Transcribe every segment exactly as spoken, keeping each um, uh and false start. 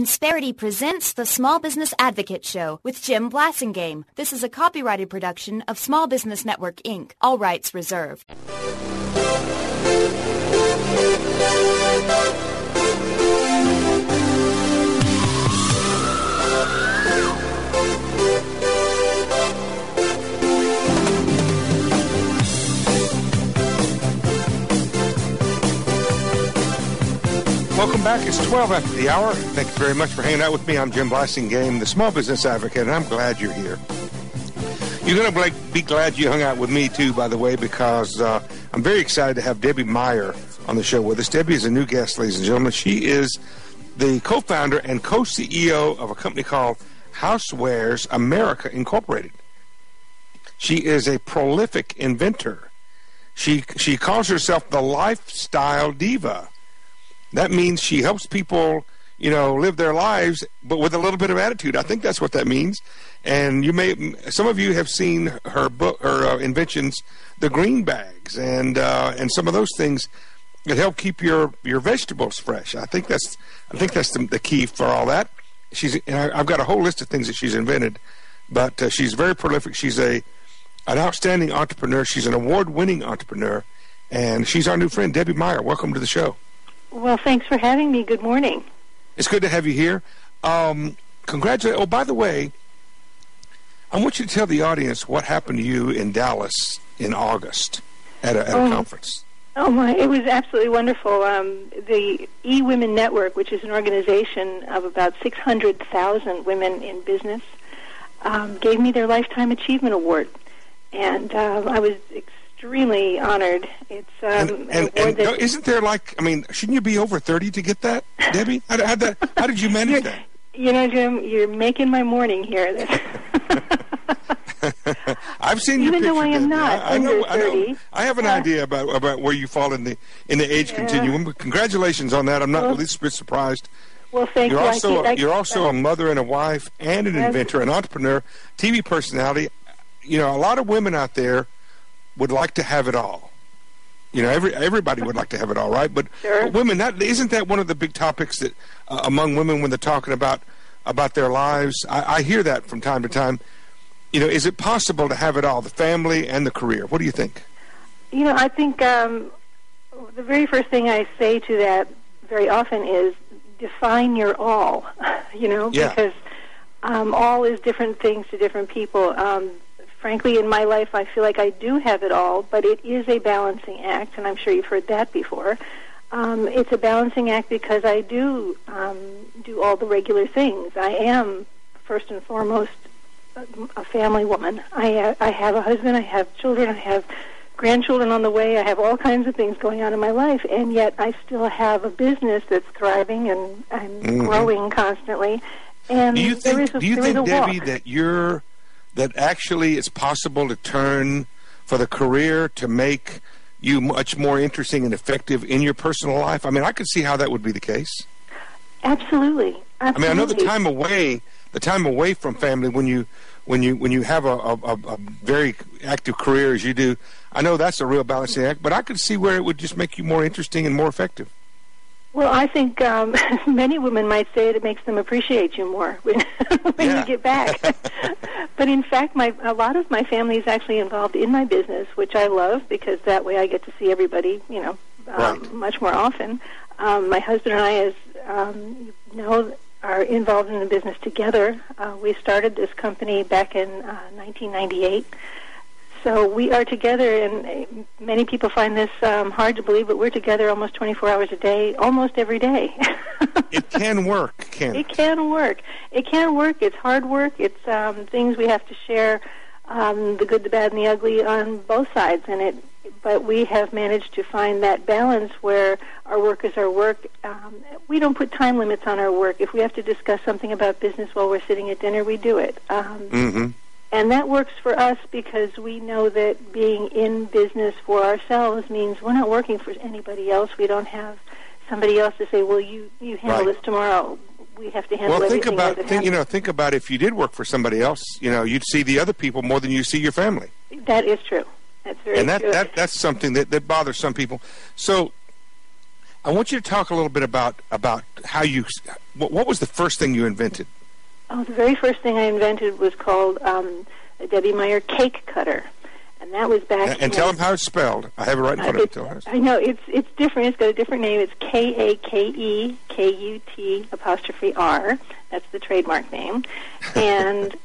Insperity presents the Small Business Advocate Show with Jim Blasingame. This is a copyrighted production of Small Business Network, Incorporated. All rights reserved. Welcome back. It's twelve after the hour. Thank you very much for hanging out with me. I'm Jim Blasingame, the Small Business Advocate, and I'm glad you're here. You're going to be glad you hung out with me, too, by the way, because uh, I'm very excited to have Debbie Meyer on the show with us. Debbie is a new guest, ladies and gentlemen. She is the co-founder and co-C E O of a company called Housewares America, Incorporated. She is a prolific inventor. She she calls herself the lifestyle diva. That means she helps people, you know, live their lives, but with a little bit of attitude. I think that's what that means. And you may, some of you have seen her book, her uh, inventions, the green bags, and uh, and some of those things that help keep your, your vegetables fresh. I think that's I think that's the, the key for all that. She's, and I, I've got a whole list of things that she's invented, but uh, she's very prolific. She's a an outstanding entrepreneur. She's an award-winning entrepreneur, and she's our new friend, Debbie Meyer. Welcome to the show. Well, thanks for having me. Good morning. It's good to have you here. Um, congratulations. Oh, by the way, I want you to tell the audience what happened to you in Dallas in August at a, at oh, a conference. Oh, my. It was absolutely wonderful. Um, the eWomen Network, which is an organization of about six hundred thousand women in business, um, gave me their Lifetime Achievement Award. And um, I was extremely honored. It's um, and, an and, award and that isn't there like, I mean, shouldn't you be over thirty to get that, Debbie? How, how, that, how did you manage that? You know, Jim, you're making my morning here. I've seen your Even picture. though I am Debbie. not I, I under know, I know. thirty. I have an Yeah. idea about about where you fall in the in the age Yeah. continuum. But congratulations on that. I'm not Well, the least bit surprised. Well, thank You're you. also I, I, you're also a mother and a wife and an Yes. inventor, an entrepreneur, T V personality. You know, a lot of women out there would like to have it all. You know, every everybody would like to have it all, right? But, Sure. but women, that isn't that one of the big topics that uh, among women when they're talking about about their lives? I, I hear that from time to time. You know, is it possible to have it all, the family and the career? What do you think? You know, I think um, the very first thing I say to that very often is define your all, you know, Yeah. because um, all is different things to different people. Um, frankly, in my life, I feel like I do have it all, but it is a balancing act, and I'm sure you've heard that before. Um, it's a balancing act because I do um, do all the regular things. I am, first and foremost, a family woman. I, uh, I have a husband, I have children, I have grandchildren on the way, I have all kinds of things going on in my life, and yet I still have a business that's thriving and, and Mm-hmm. growing constantly. And Do you there think, is a, do you there is think a Debbie, walk. that you're that actually it's possible to turn for the career to make you much more interesting and effective in your personal life? I mean, I could see how that would be the case. Absolutely. Absolutely. I mean, I know the time away, the time away from family when you when you when you have a, a, a very active career as you do. I know that's a real balancing act, but I could see where it would just make you more interesting and more effective. Well, I think um, many women might say it makes them appreciate you more when, when Yeah. you get back. But in fact, my a lot of my family is actually involved in my business, which I love because that way I get to see everybody, you know, um, Right. much more often. Um, my husband and I, as um, you know, are involved in the business together. Uh, we started this company back in uh, nineteen ninety-eight. So we are together, and uh, many people find this um, hard to believe, but we're together almost twenty-four hours a day, almost every day. It can work, can't It can work. It can work. It's hard work. It's um, things we have to share, um, the good, the bad, and the ugly on both sides. And it, but we have managed to find that balance where our work is our work. Um, we don't put time limits on our work. If we have to discuss something about business while we're sitting at dinner, we do it. Um, Mm-hmm. And that works for us because we know that being in business for ourselves means we're not working for anybody else. We don't have somebody else to say, well, you, you handle Right. this tomorrow. We have to handle Well, think everything about as it think, you happens. know think about if you did work for somebody else, you know, you'd see the other people more than you see your family. That is true. That's very And that, true. that that's something that, that bothers some people. So I want you to talk a little bit about about how you. What, what was the first thing you invented? Oh, the very first thing I invented was called um, a Debbie Meyer cake cutter, and that was back. And, and tell them how it's spelled. I have it right in front uh, of me. I know it's it's different. It's got a different name. It's K A K E K U T apostrophe R. That's the trademark name, and.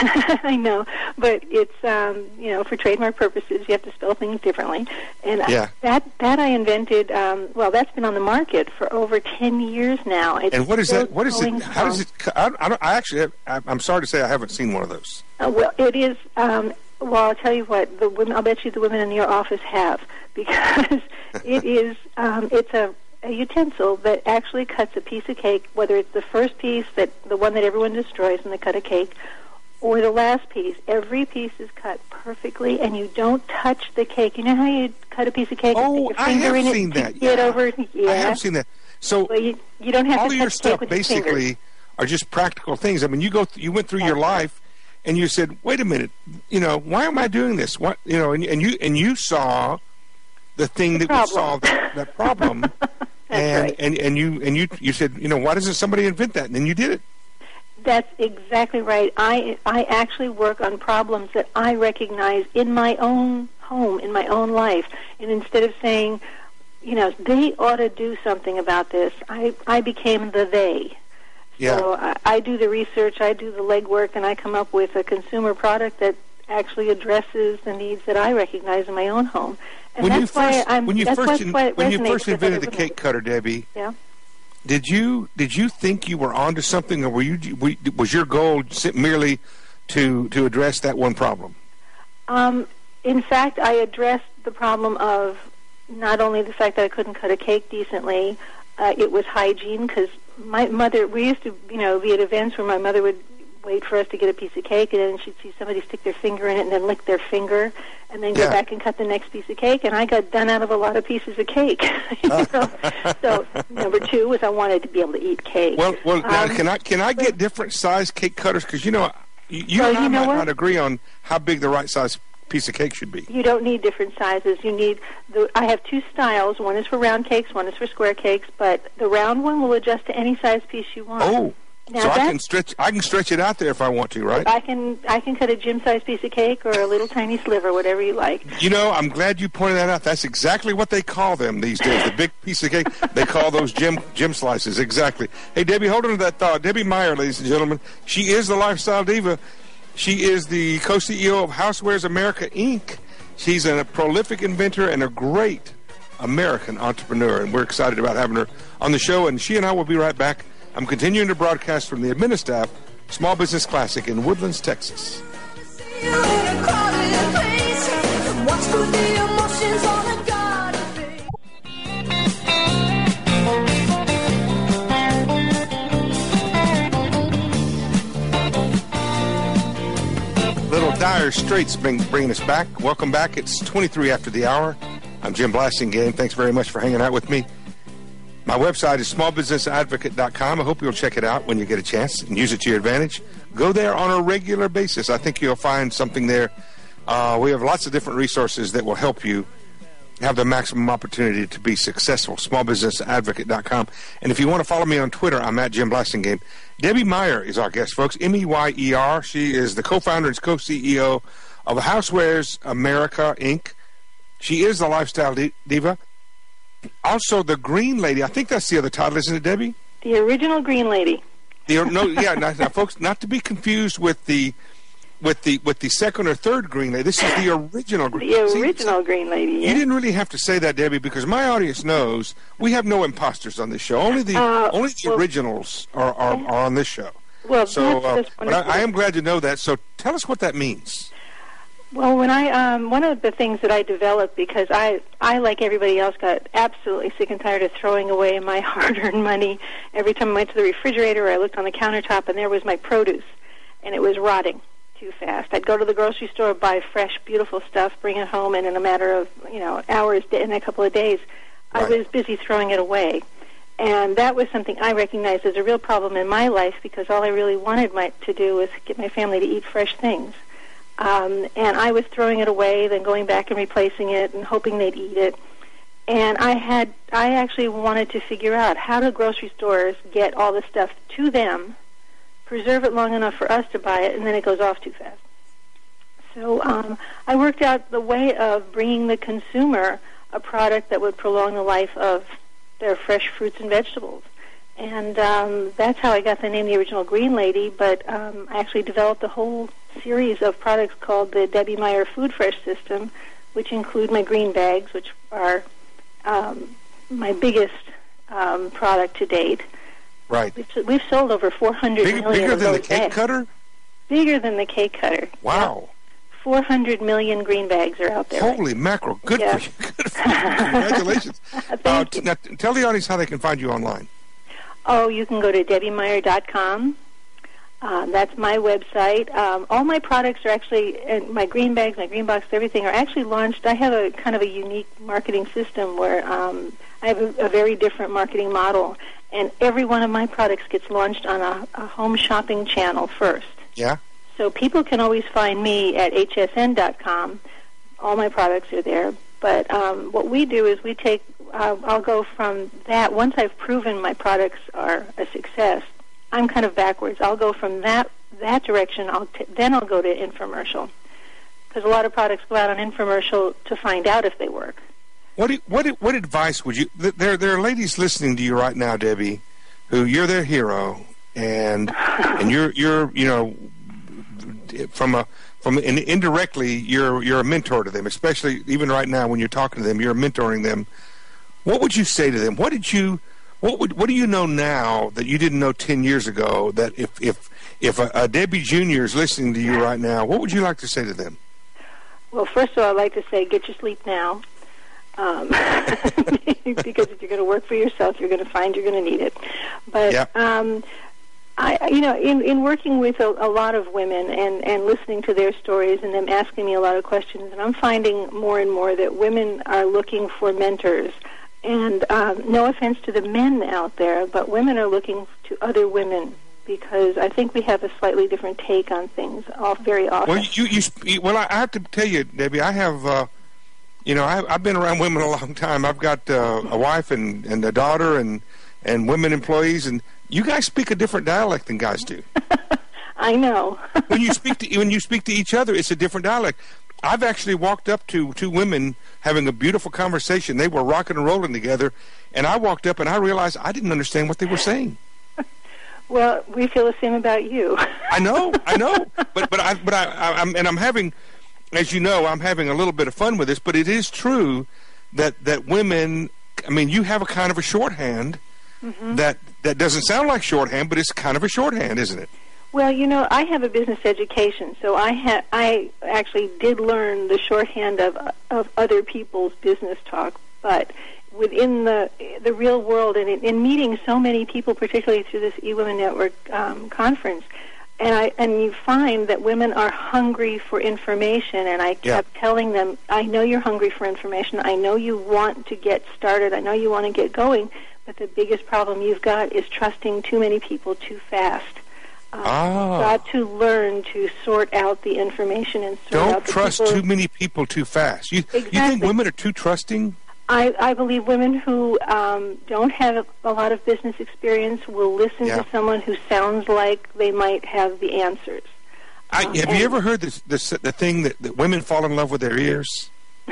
I know, but it's, um, you know, for trademark purposes, you have to spell things differently. And yeah. that that I invented, um, well, that's been on the market for over ten years now. It's and what is that? What is it? How strong. does it, I, I, don't, I actually, have, I, I'm sorry to say I haven't seen one of those. Uh, well, it is, um, well, I'll tell you what, the women, I'll bet you the women in your office have, because it is, um, it's a, a utensil that actually cuts a piece of cake, whether it's the first piece, that the one that everyone destroys when they cut a cake, or the last piece. Every piece is cut perfectly, and you don't touch the cake. You know how you cut a piece of cake oh, and stick your finger I have in seen it that. and get yeah. over? Yeah. I have seen that. So well, you, you don't have all to of touch your stuff cake with basically your are just practical things. I mean, you go, th- you went through That's your right. life, and you said, "Wait a minute, you know, why am I doing this? What, you know?" And, and you and you saw the thing the that problem. would solve that, that problem, and, right. and and you and you you said, you know, why doesn't somebody invent that? And then you did it. That's exactly right. I I actually work on problems that I recognize in my own home, in my own life. And instead of saying, you know, they ought to do something about this, I, I became the they. Yeah. So I, I do the research, I do the legwork, and I come up with a consumer product that actually addresses the needs that I recognize in my own home. And When that's you first why I'm, when you that's first why, why it when you resonates first with invented the other cake women. cutter, Debbie. Yeah. Did you did you think you were onto something, or were you were, was your goal merely to to address that one problem? Um, in fact, I addressed the problem of not only the fact that I couldn't cut a cake decently, uh, it was hygiene, because my mother, we used to, you know, be at events where my mother would wait for us to get a piece of cake, and then she'd see somebody stick their finger in it and then lick their finger, and then go Yeah. back and cut the next piece of cake, and I got done out of a lot of pieces of cake. You know? So number two was I wanted to be able to eat cake. Well, well, now Um, can I can I get different size cake cutters? Because you know, you, you Well, and I you know might what? not agree on how big the right size piece of cake should be. You don't need different sizes. You need the. I have two styles. One is for round cakes. One is for square cakes. But the round one will adjust to any size piece you want. Oh, Now so I that- can stretch I can stretch it out there if I want to, right? I can I can cut a gym-sized piece of cake or a little tiny sliver, whatever you like. You know, I'm glad you pointed that out. That's exactly what they call them these days. The big piece of cake, they call those gym gym slices. Exactly. Hey, Debbie, hold on to that thought. Debbie Meyer, ladies and gentlemen, she is the lifestyle diva. She is the co-C E O of Housewares America, Incorporated. She's a prolific inventor and a great American entrepreneur, and we're excited about having her on the show. And she and I will be right back. I'm continuing to broadcast from the Administaff Small Business Classic in Woodlands, Texas. Little Dire Straits bring, bringing us back. Welcome back. It's twenty-three after the hour. I'm Jim Blasingame. Thanks very much for hanging out with me. My website is small business advocate dot com. I hope you'll check it out when you get a chance and use it to your advantage. Go there on a regular basis. I think you'll find something there. Uh, we have lots of different resources that will help you have the maximum opportunity to be successful. small business advocate dot com. And if you want to follow me on Twitter, I'm at Jim Blasingame. Debbie Meyer is our guest, folks. M E Y E R. She is the co-founder and co-C E O of Housewares America, Incorporated. She is the lifestyle di- diva. Also, the Green Lady. I think that's the other title, isn't it, Debbie? The original Green Lady. The, no, yeah, now, now, folks, not to be confused with the with the with the second or third Green Lady. This is the original. The See, original Green Lady. You Yeah. didn't really have to say that, Debbie, because my audience knows we have no imposters on this show. Only the Uh, only the well- originals are, are, are on this show. Well, So, that's, uh, that's but wonderful. I, I am glad to know that. So, tell us what that means. Well, when I um, one of the things that I developed, because I I like everybody else got absolutely sick and tired of throwing away my hard-earned money. Every time I went to the refrigerator, I looked on the countertop, and there was my produce, and it was rotting too fast. I'd go to the grocery store, buy fresh, beautiful stuff, bring it home, and in a matter of you know hours, in a couple of days, I Right. was busy throwing it away. And that was something I recognized as a real problem in my life, because all I really wanted my, to do was get my family to eat fresh things. Um, and I was throwing it away, then going back and replacing it and hoping they'd eat it. And I had, I actually wanted to figure out how do grocery stores get all the stuff to them, preserve it long enough for us to buy it, and then it goes off too fast. So um, I worked out the way of bringing the consumer a product that would prolong the life of their fresh fruits and vegetables. And um, that's how I got the name The Original Green Lady, but um, I actually developed a whole series of products called the Debbie Meyer Food Fresh System, which include my green bags, which are um, my biggest um, product to date. Right. We've, we've sold over four hundred Big, million bigger of than those the cake bags. cutter? Bigger than the cake cutter. Wow. Yeah. four hundred million green bags are out there. Holy right mackerel. Good yeah. for you. Good for you. Congratulations. Thank uh, you. Now, tell the audience how they can find you online. Oh, you can go to debbie meyer dot com. Um, that's my website. Um, all my products are actually, and my green bags, my green box, everything are actually launched. I have a kind of a unique marketing system where um, I have a, a very different marketing model, and every one of my products gets launched on a, a home shopping channel first. Yeah. So people can always find me at H S N dot com. All my products are there. But um, what we do is we take, uh, I'll go from that, once I've proven my products are a success, I'm kind of backwards. I'll go from that that direction, I'll t- then I'll go to infomercial. Because a lot of products go out on infomercial to find out if they work. What do, what what advice would you, there, there are ladies listening to you right now, Debbie, who you're their hero, and and you're, you're you know, from a from and indirectly you're you're a mentor to them, especially even right now when you're talking to them, you're mentoring them. What would you say to them? What did you what would what do you know now that you didn't know ten years ago? That if if if a, a Debbie Junior is listening to you right now, what would you like to say to them? Well, first of all, I'd like to say get your sleep now. Um, because if you're going to work for yourself, you're going to find you're going to need it. But yeah. um, I, you know, in, in working with a, a lot of women and, and listening to their stories and them asking me a lot of questions, and I'm finding more and more that women are looking for mentors. And um, no offense to the men out there, but women are looking to other women because I think we have a slightly different take on things all, very often. Well, you, you, well, I have to tell you, Debbie, I have, uh, you know, I, I've been around women a long time. I've got uh, a wife and, and a daughter and, and women employees, and you guys speak a different dialect than guys do. I know. when you speak to when you speak to each other, it's a different dialect. I've actually walked up to two women having a beautiful conversation. They were rocking and rolling together, and I walked up and I realized I didn't understand what they were saying. Well, we feel the same about you. I know, I know, but but I but I, I I'm and I'm having, as you know, I'm having a little bit of fun with this. But it is true that that women. I mean, you have a kind of a shorthand mm-hmm. that that doesn't sound like shorthand, but it's kind of a shorthand, isn't it? Well, you know, I have a business education, so I ha- I actually did learn the shorthand of of other people's business talk, but within the the real world and in, in meeting so many people, particularly through this eWomen Network um, conference, and I and you find that women are hungry for information, and I kept yeah. telling them, I know you're hungry for information, I know you want to get started, I know you want to get going, but the biggest problem you've got is trusting too many people too fast. Um, oh. You've got to learn to sort out the information and sort Don't out the trust people. too many people too fast. You, Exactly. you think women are too trusting? I, I believe women who um, don't have a lot of business experience will listen yeah. to someone who sounds like they might have the answers. I, Um, have you ever heard this, this the thing that, that women fall in love with their ears?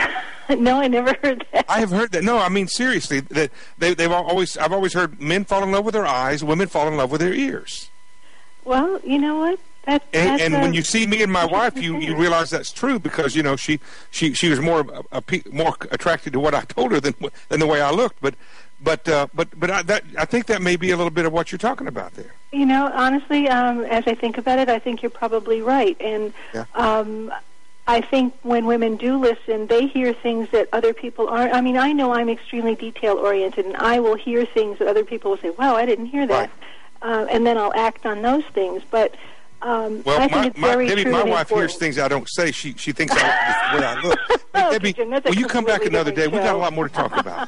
No, I never heard that. I have heard that. No, I mean seriously. That they, they've always. I've always heard men fall in love with their eyes. Women fall in love with their ears. Well, you know what? That, And, that's and a, when you see me and my wife, you, you realize that's true because you know she she, she was more a, a, more attracted to what I told her than than the way I looked. But but uh, but but I, that I think that may be a little bit of what you're talking about there. You know, honestly, um, as I think about it, I think you're probably right. And yeah. um, I think when women do listen, they hear things that other people aren't. I mean, I know I'm extremely detail-oriented, and I will hear things that other people will say, wow, I didn't hear that. Right. Uh, and then I'll act on those things. But um, well, I think my, it's my, very Debbie, true my and wife important. hears things I don't say. She she thinks I, the way I look. Hey, Oh, Debbie, Jim, that's a will you come back completely another day? different We got a show. lot more to talk about.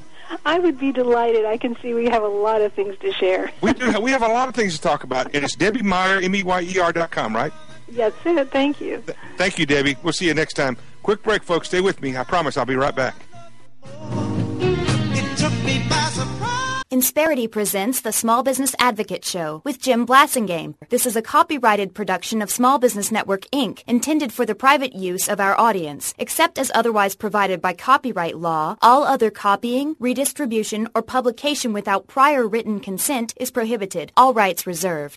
I would be delighted. I can see we have a lot of things to share. we do. Have, we have a lot of things to talk about, and it's Debbie Meyer, M E Y E R dot com, right? Yes, sir. Thank you. Th- thank you, Debbie. We'll see you next time. Quick break, folks. Stay with me. I promise I'll be right back. Insperity presents the Small Business Advocate Show with Jim Blasingame. This is a copyrighted production of Small Business Network, Incorporated, intended for the private use of our audience. Except as otherwise provided by copyright law, all other copying, redistribution, or publication without prior written consent is prohibited. All rights reserved.